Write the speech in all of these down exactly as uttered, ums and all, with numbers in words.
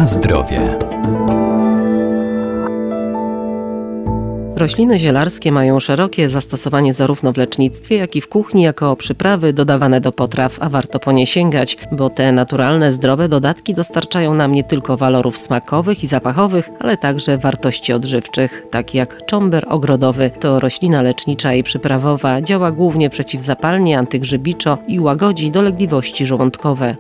Na zdrowie. Rośliny zielarskie mają szerokie zastosowanie zarówno w lecznictwie, jak i w kuchni jako przyprawy dodawane do potraw, a warto po nie sięgać, bo te naturalne, zdrowe dodatki dostarczają nam nie tylko walorów smakowych i zapachowych, ale także wartości odżywczych, tak jak czomber ogrodowy. To roślina lecznicza i przyprawowa, działa głównie przeciwzapalnie, antygrzybiczo i łagodzi dolegliwości żołądkowe.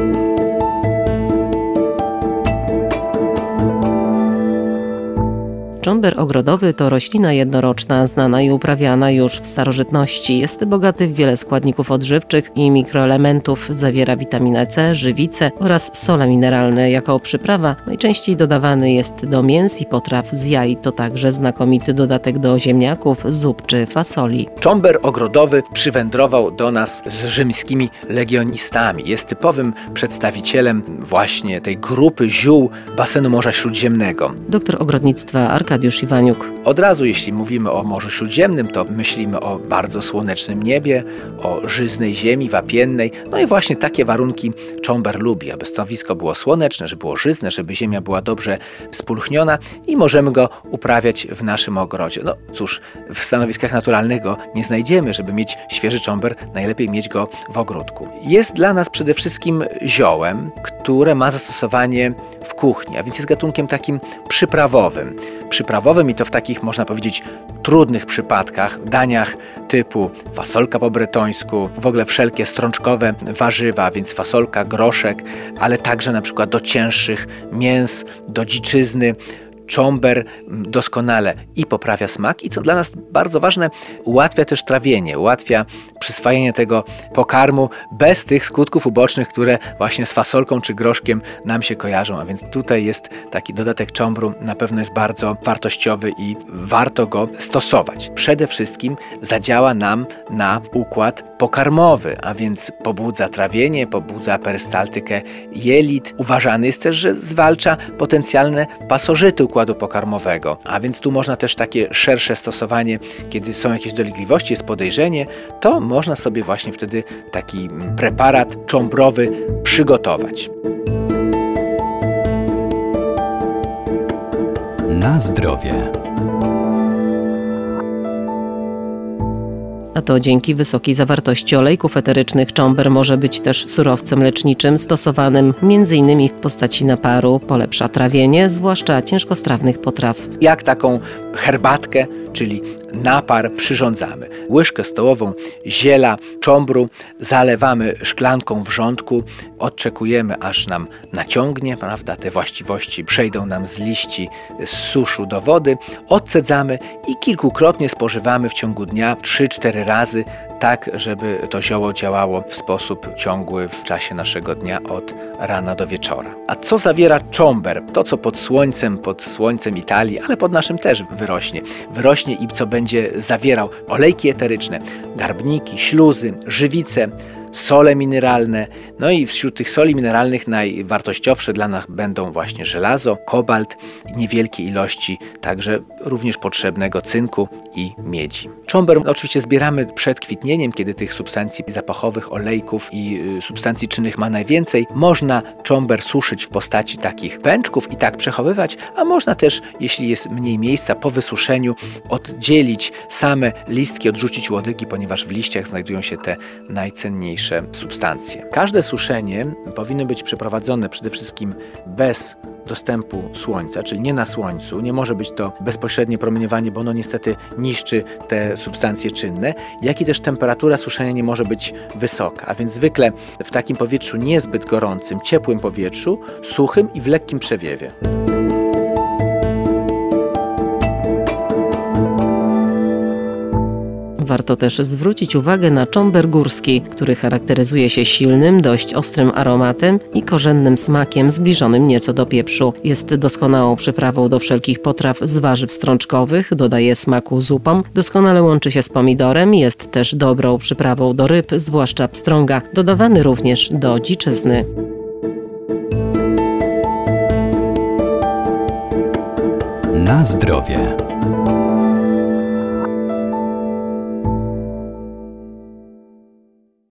Czomber ogrodowy to roślina jednoroczna, znana i uprawiana już w starożytności. Jest bogaty w wiele składników odżywczych i mikroelementów. Zawiera witaminę C, żywicę oraz sole mineralne. Jako przyprawa najczęściej dodawany jest do mięs i potraw z jaj. To także znakomity dodatek do ziemniaków, zup czy fasoli. Czomber ogrodowy przywędrował do nas z rzymskimi legionistami. Jest typowym przedstawicielem właśnie tej grupy ziół basenu Morza Śródziemnego. Doktor ogrodnictwa Arkadiusz Iwaniuk. Od razu, jeśli mówimy o Morzu Śródziemnym, to myślimy o bardzo słonecznym niebie, o żyznej ziemi wapiennej. No i właśnie takie warunki czomber lubi, aby stanowisko było słoneczne, żeby było żyzne, żeby ziemia była dobrze spulchniona i możemy go uprawiać w naszym ogrodzie. No cóż, w stanowiskach naturalnych go nie znajdziemy. Żeby mieć świeży czomber, najlepiej mieć go w ogródku. Jest dla nas przede wszystkim ziołem, które ma zastosowanie w kuchni, a więc jest gatunkiem takim przyprawowym. Przyprawowym i to w takich, można powiedzieć, trudnych przypadkach, w daniach typu fasolka po bretońsku, w ogóle wszelkie strączkowe warzywa, więc fasolka, groszek, ale także na przykład do cięższych mięs, do dziczyzny. Czomber doskonale i poprawia smak i co dla nas bardzo ważne, ułatwia też trawienie, ułatwia przyswajanie tego pokarmu bez tych skutków ubocznych, które właśnie z fasolką czy groszkiem nam się kojarzą, a więc tutaj jest taki dodatek czombru, na pewno jest bardzo wartościowy i warto go stosować. Przede wszystkim zadziała nam na układ pokarmowy, a więc pobudza trawienie, pobudza perystaltykę jelit. Uważany jest też, że zwalcza potencjalne pasożyty układu pokarmowego, a więc tu można też takie szersze stosowanie, kiedy są jakieś dolegliwości, jest podejrzenie, to można sobie właśnie wtedy taki preparat czombrowy przygotować. Na zdrowie. A to dzięki wysokiej zawartości olejków eterycznych czomber może być też surowcem leczniczym stosowanym między innymi w postaci naparu, polepsza trawienie, zwłaszcza ciężkostrawnych potraw. Jak taką herbatkę, czyli napar przyrządzamy. Łyżkę stołową ziela czombru zalewamy szklanką wrzątku, odczekujemy aż nam naciągnie, prawda, te właściwości przejdą nam z liści, z suszu do wody, odcedzamy i kilkukrotnie spożywamy w ciągu dnia trzy cztery razy, tak żeby to zioło działało w sposób ciągły w czasie naszego dnia od rana do wieczora. A co zawiera czomber? To, co pod słońcem, pod słońcem Italii, ale pod naszym też wyrośnie. Wyrośnie i co będzie zawierał olejki eteryczne, garbniki, śluzy, żywice, sole mineralne, no i wśród tych soli mineralnych najwartościowsze dla nas będą właśnie żelazo, kobalt, niewielkie ilości także również potrzebnego cynku i miedzi. Czomber oczywiście zbieramy przed kwitnieniem, kiedy tych substancji zapachowych, olejków i substancji czynnych ma najwięcej. Można czomber suszyć w postaci takich pęczków i tak przechowywać, a można też, jeśli jest mniej miejsca, po wysuszeniu oddzielić same listki, odrzucić łodygi, ponieważ w liściach znajdują się te najcenniejsze substancje. Każde suszenie powinno być przeprowadzone przede wszystkim bez dostępu słońca, czyli nie na słońcu. Nie może być to bezpośrednie promieniowanie, bo ono niestety niszczy te substancje czynne, jak i też temperatura suszenia nie może być wysoka, a więc zwykle w takim powietrzu niezbyt gorącym, ciepłym powietrzu, suchym i w lekkim przewiewie. Warto też zwrócić uwagę na czomber górski, który charakteryzuje się silnym, dość ostrym aromatem i korzennym smakiem zbliżonym nieco do pieprzu. Jest doskonałą przyprawą do wszelkich potraw z warzyw strączkowych, dodaje smaku zupom, doskonale łączy się z pomidorem, jest też dobrą przyprawą do ryb, zwłaszcza pstrąga, dodawany również do dziczyzny. Na zdrowie.